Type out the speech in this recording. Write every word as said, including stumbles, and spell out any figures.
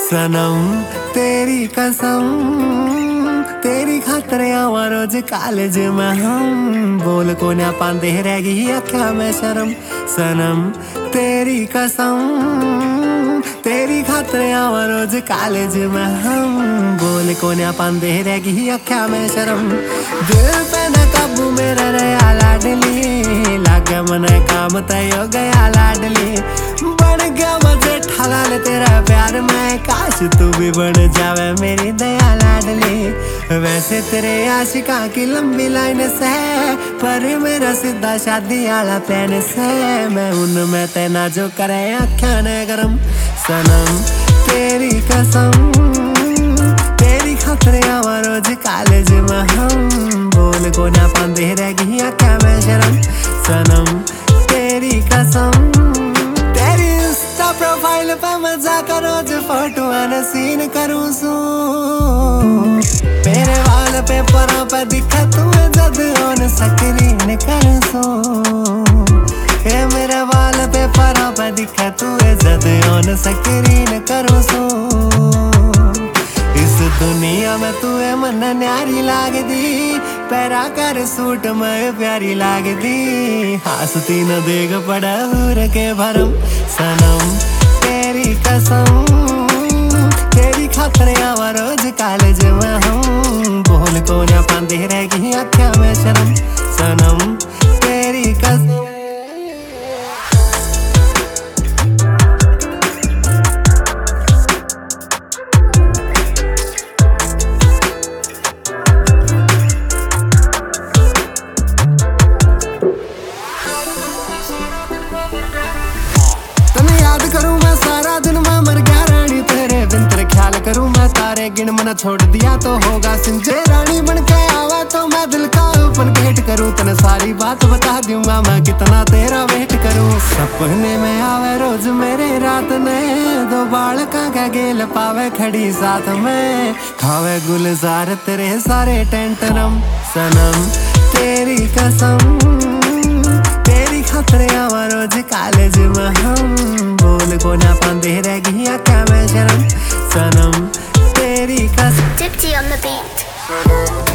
सनम तेरी कसम, तेरी खातर आवा रोज कॉलेज में हम, बोल को ना पांदे रह गई अखियां में शर्म। सनम तेरी कसम, तेरी खातर आवा रोज कॉलेज में हम, बोल को ना पांदे रह गई अखियां में शर्म। दिल पे न काबू मेरा रहा लाडली, लागे मन काम तय हो गया लाडली, बन गया मजे ठलाल तेरा प्यार में, काश तू भी बन जावे मेरी दया लाडली। वैसे तेरे आशिका की लंबी लाइन से, पर मेरा सीधा शादी आला प्लान से, मैं उनमें तेना जो करे आख्या ने गरम। सनम तेरी कसम, तेरी खातर आवा रोज कॉलेज में हम, बोल को ना पांदे रह गई आख्या में शर्म। सनम तेरी कसम, प्रोफाइल पे मजा करो जो फोटो आना सीन करूं सू, मेरे वाल पे परों पे दिखा तू जद ऑन स्क्रीन करूं सू, ये मेरे वाल पे परों पे दिखा तू जद ऑन स्क्रीन करूं सू। इस दुनिया में तू है मन न्यारी लाग दी, पैरा कर सूट में प्यारी लाग दी, हंसती न देख पड़ा हूर के भरम। सनम तेरी कसम, तेरी खातर आवा रोज कॉलेज में हम, बोल को ना पांदे रह गई अखियां में शर्म। सनम तेरी कसम। करूं मैं सारा दिन मैं मर गया रानी, तेरे बिन तेरे ख्याल करूं मैं, तारे गिन मना छोड़ दिया तो होगा सिंजे, रानी बन के आवा तो मैं दिल का ओपन गेट करूं, तने सारी बात बता दूंगा मैं कितना तेरा वेट करूं। सपने में आवे रोज मेरे रात में, दो बाल का गेल पावे खड़ी साथ में, खावे गुलजार तेरे सारे टेंटनम। सनम तेरी कसम, तेरी खातर आवा रोज कॉलेज में हम, बोल को ना पांदे रह गई आख्या में शर्म। सनम तेरी कसम। Dipty on the beat.